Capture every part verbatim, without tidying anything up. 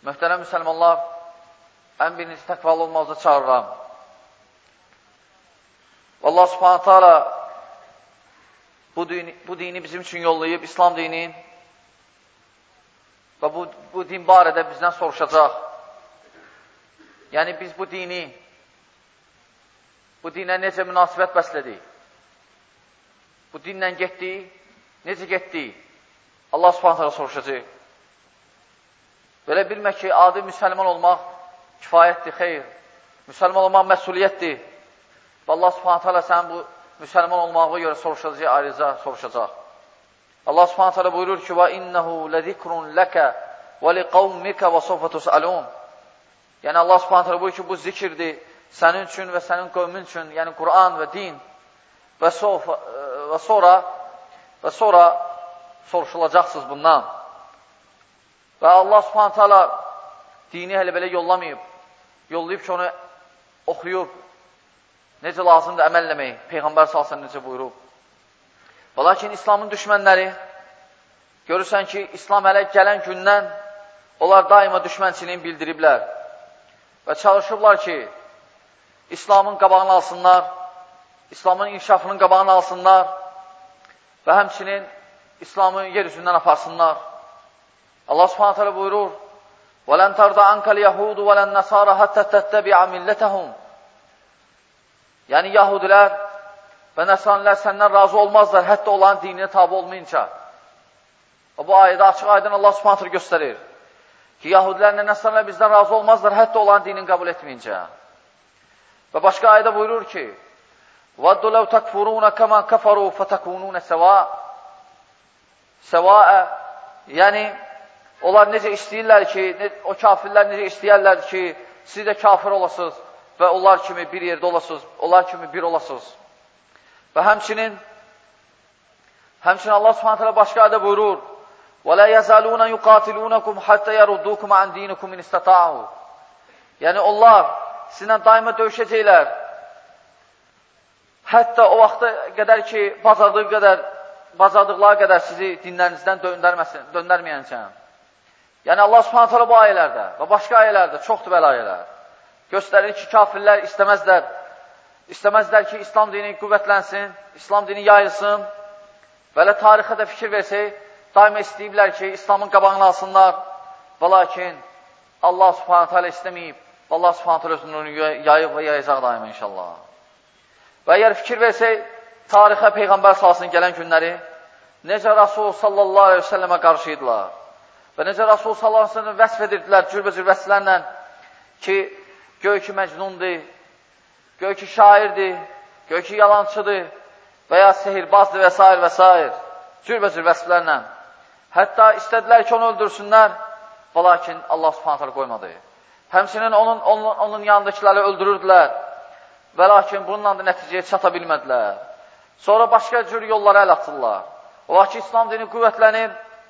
Möhtərəm müsəlmanlar, ən birinci təqvalı olmağıza çağırıram. Allah subhanət hala bu dini, bu dini bizim üçün yollayıb, İslam dini və bu, bu din barədə bizdən soruşacaq. Yəni biz bu dini, bu dinə necə münasibət bəslədik? Bu dinlə getdik, necə getdik? Allah subhanət hala soruşacaq. Belə bilmək ki, adi müsəlman olmaq kifayətdir, xeyr. Müsəlman olmaq məsuliyyətdir. Və Allah subhanət hala sən bu müsəlman olmağa görə soruşacaq, ayrıca soruşacaq. Allah subhanət hala buyurur ki, وَإِنَّهُ لَذِكْرٌ لَكَ وَلِقَوْمِكَ وَسَوْفَ تُسْأَلُونَ. Yəni Allah subhanət hala buyurur ki, bu zikirdir sənin üçün və sənin qövmün üçün, yəni Quran və din və, sof, və sonra və sonra soruşulacaqsınız bundan. Və Allah subhanət hala dini hələ belə yollamayıb, yollayıb ki, onu oxuyub, necə lazımdır əməlləmək, Peyğəmbər salsan necə buyurub. Və lakin İslamın düşmənləri, görürsən ki, İslam hələ gələn gündən onlar daima düşmənçiliğini bildiriblər və çalışıblar ki, İslamın qabağını alsınlar, İslamın inkişafının qabağını alsınlar və həmçinin İslamı yer üzündən aparsınlar. Allah subhanət hələ buyurur, وَلَنْ تَرْضَ عَنْكَ الْيَهُودُ وَلَنْ نَصَارَ حَتَّى تَتَّبِعَ مِلَّتَهُمْ. Yəni, Yahudilər və Nəsranilər səndən razı olmazlar, hətta olan dinine tabi olmayınca. Və bu ayədə açıq aydın Allah subhanət hələ göstərir ki, Yahudilərlə Nəsranilər bizdən razı olmazlar, hətta olan dinini qəbul etməyincə. Və başqa ayədə buyurur ki, وَدُّ لَوْ تَكْفُرُونَ كَمَا كَفَرُوا فَتَكُونُونَ سَوَاء. Səvaə, yəni, onlar necə istəyirlər ki, o kafirlər necə istəyərlər ki, siz də kafir olasınız və onlar kimi bir yerdə olasınız, onlar kimi bir olasınız. Və həmçinin, həmçinin Allah subhanət hələ başqa ayədə buyurur, وَلَا يَزَالُونَ يُقَاتِلُونَكُمْ حَتَّى يَرُدُّوكُمْ عَنْ دِينِكُمْ إِنِ اسْتَطَاعُوا. Yəni onlar sizinlə daima döyüşəcəklər. Hətta o vaxta qədər ki, bacardığı qədər, bacardıqları qədər sizi dinlərinizdən döndərməyəncəm. Yəni Allah subhanət hələ bu ayələrdə və başqa ayələrdə, çoxdur belə ayələr, göstərir ki, kafirlər istəməzlər, istəməzlər ki, İslam dini qüvvətlənsin, İslam dini yayılsın və elə tarixə də fikir versək, daima istəyiblər ki, İslamın qabağını alsınlar və lakin Allah subhanət hələ istəməyib, Allah subhanət hələ özünü yayıb və yayacaq daima inşallah. Və əgər fikir versək, tarixə Peyğəmbər salsın gələn günləri, necə Rasul sallallahu aleyhi ve səlləmə qarşıydılar və necə Rasul sallallahu aleyhi ve səlləmə vəsf edirdilər cürbəcür vəsflərlə ki, göy ki məcnundur, göy ki şairdir, göy ki yalancıdır və ya sehirbazdır və s. və s. cürbəcür vəsflərlə. Hətta istədilər ki, onu öldürsünlər və lakin Allah subhanət hələ qoymadı. Həmçinin onun, onun, onun yanındakiləri öldürürdülər və lakin bununla da nəticəyə çata bilmədilər. Sonra başqa cür yollara əl atırlar. O vaxt ki, İslam dini qüvvətlənir,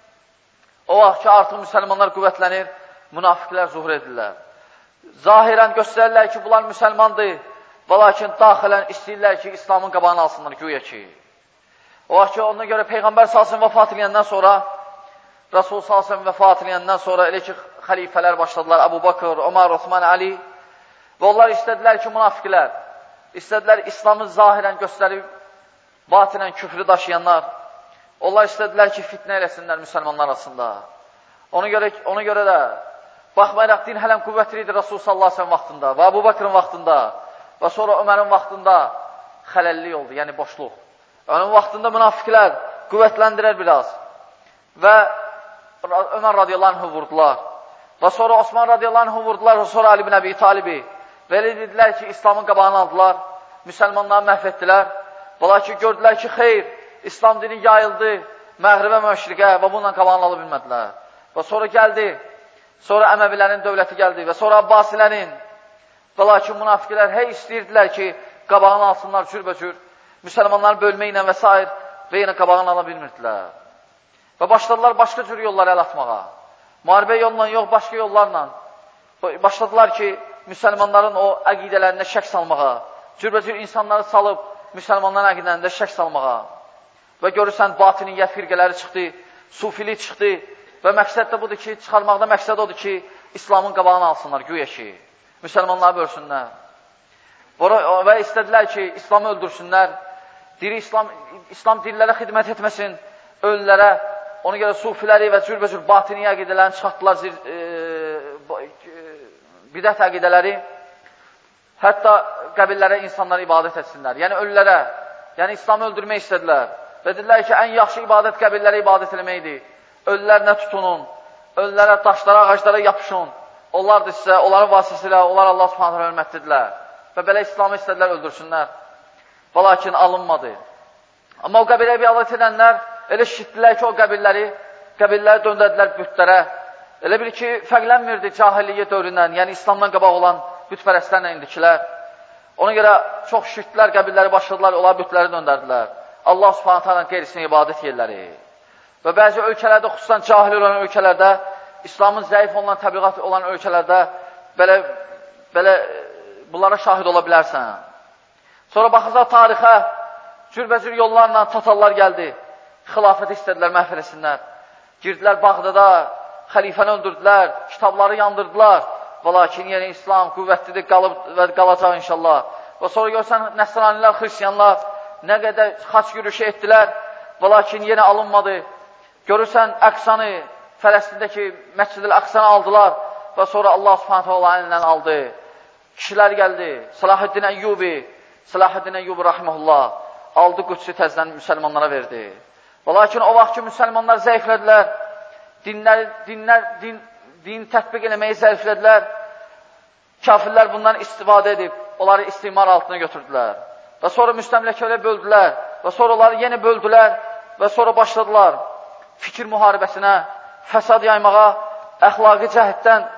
o vaxt ki, artıq müsəlmanlar qüvvətlənir, münafiqlər zuhur edirlər. Zahirən göstərirlər ki, bunlar müsəlmandır və lakin daxilən istəyirlər ki, İslamın qabağını alsınlar, güya ki. O vaxt ki, ona görə Peyğəmbər salsın vəfat edəndən sonra, Rasul salsın vəfat edəndən sonra elə ki, xəlifələr başladılar, Əbu Bakır, Ömər, Osman, Ali və onlar istədilər ki, münafiqlər, istədilər İslamı zahirən göstərib, batinən küfrü daşıyanlar, onlar istədilər ki, fitnə eləsinlər müsəlmanlar arasında. Ona görə, ona görə də, baxmayaraq din hələm qüvvətli idi Rasul sallallahu aleyhi ve sellem vaxtında və Əbu Bakırın vaxtında və sonra Ömərin vaxtında xələllik oldu, yəni boşluq. Onun vaxtında münafiqlər qüvvətləndirər biraz və Ömər radiyallahu anh'ı vurdular və sonra Osman radiyallahu anh'ı vurdular və sonra Ali ibn Əbi Talibi və elə dedilər ki, İslamın qabağını aldılar, müsəlmanları məhv etdilər və lakin gördülər ki, xeyr, İslam dini yayıldı məğribə məşriqə və bununla qabağını ala bilmədilər. Və sonra gəldi, sonra Əməvilərin dövləti gəldi və sonra Abbasilərin və lakin münafiqlər hey istəyirdilər ki, qabağını alsınlar cürbəcür, müsəlmanları bölməklə və s. və yenə qabağını ala bilmirdilər. Və başladılar başqa cür yollara əl atmağa. Müharibə yolla yox, başqa yollarla. Başladılar ki, müsəlmanların o əqidələrində şək salmağa, cürbəcür insanları salıb müsəlmanların əqidələrində şək salmağa. Və görürsən, batiniyyət firqələri çıxdı, sufilik çıxdı və məqsəd də budur ki, çıxarmaqda məqsəd odur ki, İslamın qabağını alsınlar, güya ki. Müsəlmanları bölsünlər. Və istədilər ki, İslamı öldürsünlər. Diri İslam, İslam dillərə xidmət etməsin, ölülərə. Ona görə sufiləri və cürbəcür batini əqidələrini çıxartdılar, e, bidət əqidələri. Hətta qəbillərə insanlar ibadət etsinlər. Yəni ölülərə, yəni İslamı öldürmək istədilər. Və dedilər ki, ən yaxşı ibadət qəbillərə ibadət eləməkdir. Ölülərlə tutunun, ölülərə, daşlara, ağaclara yapışın. Onlar da sizə, onların vasitəsilə, onlar Allah subhanətə hörmətlidirlər. Və belə İslamı istədilər, öldürsünlər. Və lakin alınmadı. Amma o qəbilə ibadət edənlər elə şişitdilər ki, o qəbilləri, qəbilləri döndərdilər bütlərə. Elə bil ki, fərqlənmirdi cahiliyyə dövründən, yəni İslamdan qabaq olan bütpərəstlərlə indikilər. Ona görə çox şişitdilər, qəbilləri başladılar, onlar bütləri döndərdilər. Allah subhanətə alə qeyrisinin ibadət yerləri. Və bəzi ölkələrdə, xüsusən cahil olan ölkələrdə, İslamın zəif olan, təbliğat olan ölkələrdə belə, belə bunlara şahid ola bilərsən. Sonra baxırsa tarixə, cürbəcür yollarla tatarlar gəldi. Xilafət istədilər, məhv eləsinlər. Girdilər Bağdada, xəlifəni öldürdülər, kitabları yandırdılar. Və lakin yenə İslam qüvvətlidir, qalıb və qalacaq inşallah. Və sonra görsən, nəsranilər, xristiyanlar nə qədər xaç yürüyüşü etdilər, və lakin yenə alınmadı. Görürsən, Əqsanı, Fələstindəki Məscid-i Əqsanı aldılar və sonra Allah subhanətə Allah əlindən aldı. Kişilər gəldi, Salahuddin Əyyubi, Salahuddin Əyyubi rahiməhullah, aldı Qüdsi təzdən müsəlmanlara verdi. Və lakin o vaxt ki, müsəlmanlar zəiflədilər, dinlər, dinlər, din, din tətbiq eləməyi zəiflədilər, kafirlər bundan istifadə edib, onları istimar altına götürdülər. Və sonra müstəmləkələrə böldülər və sonra onları yenə böldülər və sonra başladılar fikir müharibəsinə, fəsad yaymağa, əxlaqi cəhətdən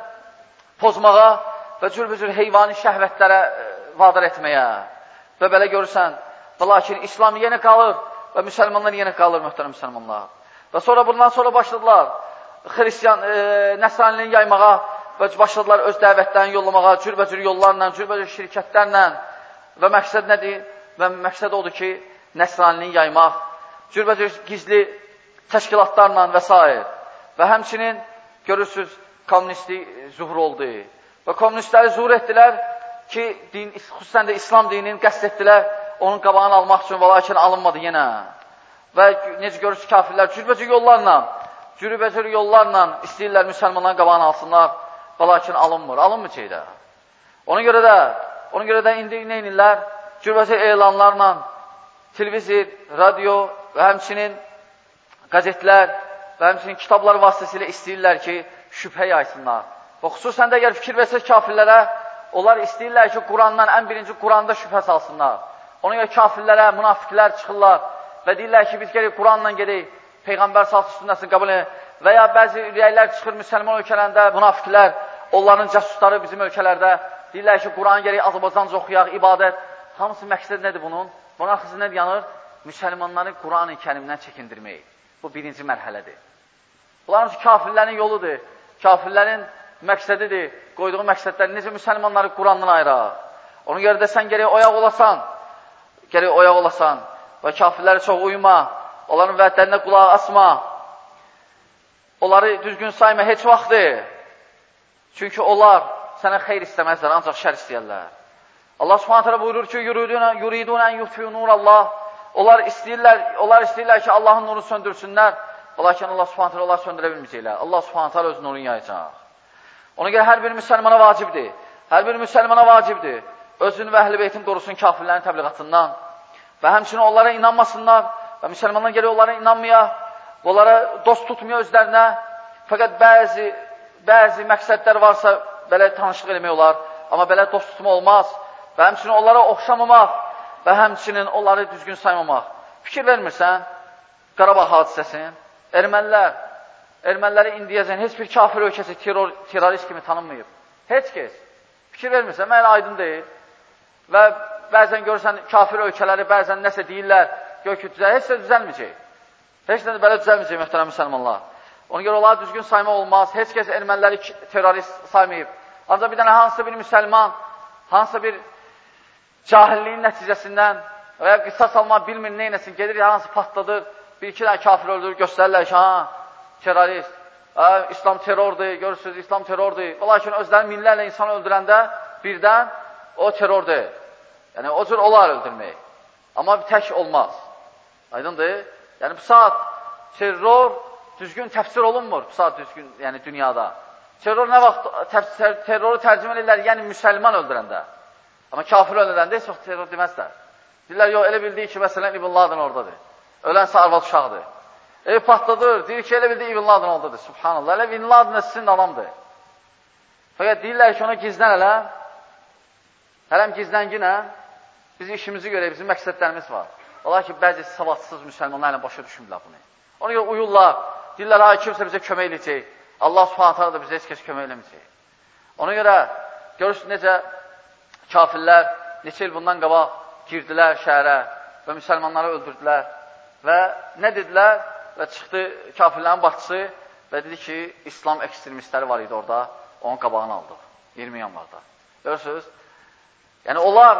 pozmağa və cürbücür heyvani şəhvətlərə vadar etməyə. Və belə görürsən, və lakin İslam yenə qalır və müsəlmanlar yenə qalır, mühtərəm müsəlmanlar. Və sonra bundan sonra başladılar xristiyan, e, nəsraniliyi yaymağa və başladılar öz dəvətlərini yollamağa, cürbəcür yollarla, cürbəcür şirkətlərlə. Və məqsəd nədir? Və məqsəd odur ki, nəsraniliyi yaymaq, cürbəcür gizli təşkilatlarla və s. Və həmçinin görürsünüz, komünistlik zuhur oldu. Və komünistləri zuhur etdilər ki, din, xüsusən də İslam dinini qəsd etdilər, onun qabağını almaq üçün, və lakin alınmadı yenə. Və necə görürsünüz, kafirlər cürbəcür yollarla, cürbəcür yollarla istəyirlər müsəlmanların qabağını alsınlar, və lakin alınmır. Alınmır şeydə. Ona görə də, ona görə də indi nə inirlər? Cürbəcür elanlarla, televizor, radio və həmçinin qəzetlər və həmçinin kitablar vasitəsilə istəyirlər ki, şübhə yaysınlar. Və xüsusən də əgər fikir versək kafirlərə, onlar istəyirlər ki, Qurandan, ən birinci Quranda şübhə salsınlar. Ona görə kafirlərə, münafiqlər çıxırlar və deyirlər ki, biz gələk Quranla gedək, Peyğəmbər salsı sünnəsini qəbul edək. Və ya bəzi ürəklər çıxır müsəlman ölkələrində, münafiqlər, onların cəsusları bizim ölkələrdə, deyirlər ki, Quran gələk Azərbaycanca oxuyaq, ibadət. Hamısı məqsəd nədir bunun? Buna xızı nədir yanır? Müsəlmanları Quran-ı kərimdən çəkindirmək. Bu birinci mərhələdir. Bunların kafirlərin yoludur. Kafirlərin məqsədidir. Qoyduğu məqsədlər necə müsəlmanları Qurandan ayıraq. Ona görə də sən gərək oyaq olasan, gərək oyaq olasan və kafirləri çox uyma, onların vədlərinə qulaq asma, onları düzgün sayma heç vaxtdır. Çünki onlar sənə xeyr istəməzlər, ancaq şər istəyərlər. Allah subhanətə alə buyurur ki, yuridun ən yutfiyu nurallah. Onlar istəyirlər, onlar istəyirlər ki, Allahın nurunu söndürsünlər. Lakin Allah subhanətə alə onları söndürə bilməyəcəklər. Allah subhanətə alə öz nurunu yayacaq. Ona görə hər bir müsəlmana vacibdir. Hər bir müsəlmana vacibdir. Özünü və əhl-i beytin qorusun kafirlərin təbliğatından. Və həmçinin onlara inanmasınlar. Və müsəlmanlar gəlir onlara inanmaya, onlara dost tutmuyor özlərinə. Fəqət bəzi, bəzi məqsədlər varsa, belə tanışlıq eləmək olar. Amma belə dost tutma olmaz. Və həmçinin onlara oxşamamaq və həmçinin onları düzgün saymamaq. Fikir vermirsən, Qarabağ hadisəsin, ermənilər, erməniləri indiyəcən heç bir kafir ölkəsi terror, terrorist kimi tanınmayıb. Heç kəs. Fikir vermirsən, mənə aydın deyil. Və bəzən görürsən, kafir ölkələri bəzən nəsə deyirlər, gör ki, düzəl, heç də düzəlməyəcək. Heç də belə düzəlməyəcək, möhtərəm müsəlmanlar. Ona görə onları düzgün sayma olmaz. Heç kəs erməniləri terrorist saymayıb. Ancaq bir dənə hansısa bir müsəlman, hansısa bir cahilliyin nəticəsindən və ya qisas almaq bilmir, neynəsin, gedir, hansı patladır, bir iki dənə kafir öldürür, göstərirlər ki, ha, terrorist. Ə, İslam terrordur, görürsünüz, İslam terrordur. Lakin özləri minlərlə insan öldürəndə birdən o terrordur. Yəni, o cür olar öldürmək. Amma bir tək olmaz. Aydındır? Yəni, bu saat terror düzgün təfsir olunmur, bu saat düzgün, yəni dünyada. Terror nə vaxt təfsir, terroru tərcümə edirlər, yəni müsəlman öldürəndə. Amma kafir öldürəndə heç vaxt terror deməzlər. Deyirlər, yox, elə bildiyi ki, məsələn, İbn Laden oradadır. Ölənsə arvad uşaqdır. Ev patladır, deyir ki, elə bildiyi İbn Laden oradadır. Subhanallah, elə İbn Laden də sizin adamdır. Fəqət deyirlər ki, ona gizlən elə, hələm gizlənginə, biz işimizi görək, bizim məqsədlərimiz var. Olar ki, bəzi savadsız müsəlmanlarla başa düşmürlər bunu. Ona görə uyurlar, deyirlər, ay, kimsə bizə kömək edəcək. Allah subhanətə da bizə heç kəs kömək eləməyəcək. Ona görə, görürsünüz necə kafirlər neçə il bundan qabaq girdilər şəhərə və müsəlmanları öldürdülər və nə dedilər? Və çıxdı kafirlərin başçısı və dedi ki, İslam ekstremistləri var idi orada, onun qabağını aldıq, iyirmi yanvarda. Görürsünüz? Yəni, onlar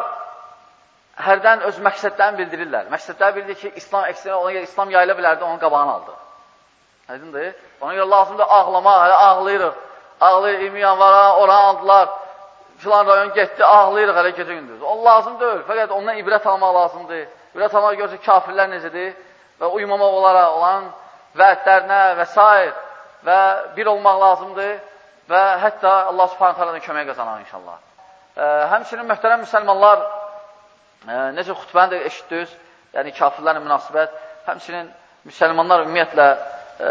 hərdən öz məqsədlərini bildirirlər. Məqsədləri bildirir ki, İslam ekstremistləri, ona görə İslam yayıla bilərdi, onun qabağını aldıq. Aydındır? Ona görə lazımdır ağlamaq, hələ ağlayırıq. Ağlayır, iyirmi yanvara, oranı aldılar, filan rayon getdi, ağlayırıq hələ gecə gündüz. O lazım deyil, fəqət ondan ibrət almaq lazımdır. İbrət almaq görürsə kafirlər necədir və uymamaq olaraq olan vədlərinə və s. və bir olmaq lazımdır və hətta Allah subhanət hələdən kömək qazanar inşallah. E, həmçinin mühtərəm müsəlmanlar, e, necə xütbəni də eşitdiniz, yəni kafirlərlə münasibət, həmçinin müsəlmanlar ümumiyyətlə e,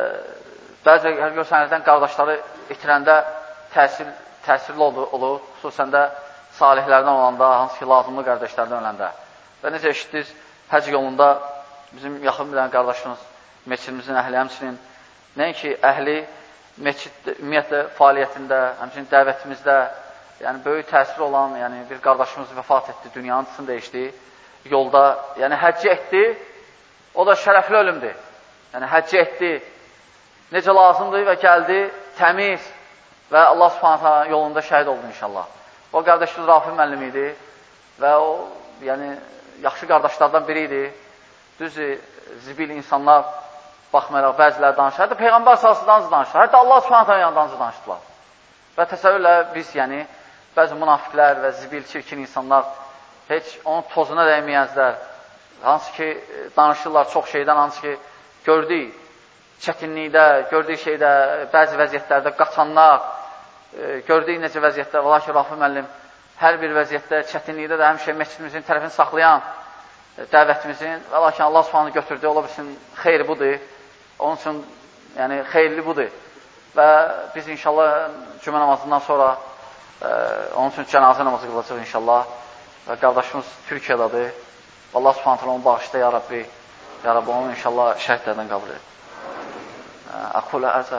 bəzi görsənlərdən qardaşları itirəndə təsir, təsirli olur, olur, xüsusən də salihlərdən olanda, hansı ki, lazımlı qardaşlardan öləndə. Və necə eşitdiniz, həc yolunda bizim yaxın bir qardaşımız, meçidimizin əhli, həmçinin nəinki əhli, meçid ümumiyyətlə fəaliyyətində, həmçinin dəvətimizdə, yəni böyük təsir olan yəni, bir qardaşımız vəfat etdi, dünyanın tısını dəyişdi, yolda, yəni həcci etdi, o da şərəfli ölümdür. Yəni həcci etdi, necə lazımdır və gəldi, təmiz və Allah subhanətə yolunda şəhid oldu inşallah. O qardaşımız Rafi müəllim idi və o, yəni, yaxşı qardaşlardan biri idi. Düzdür, zibil insanlar baxmayaraq bəziləri danışır. Hətta Peyğəmbər sallallahu danışır. Hətta Allah subhanətə yandanızı danışdılar. Və təsəvvürlə biz, yəni, bəzi münafiqlər və zibil, çirkin insanlar heç onun tozuna dəyməyəzlər. Hansı ki, danışırlar çox şeydən, hansı ki, gördük çətinlikdə, gördük şeydə, bəzi vəziyyətlərdə qaçanlar, e, gördük necə vəziyyətlər, ola ki, Rafi müəllim hər bir vəziyyətdə, çətinlikdə də həmişə məscidimizin tərəfini saxlayan e, dəvətimizin, və lakin Allah subhanı götürdü, ola bilsin, xeyri budur, onun üçün, yəni, xeyirli budur və biz inşallah cümə namazından sonra e, onun üçün cənazə namazı qılacaq inşallah və qardaşımız Türkiyədadır, Allah subhanı onu bağışda, ya Rabbi, ya Rabbi, onu inşallah şəhidlərdən qabul edir. أقول هذا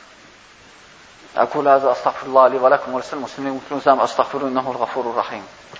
أقول هذا أستغفر الله لي ولكم ولسائر المسلمين أستغفروه إنه الغفور الرحيم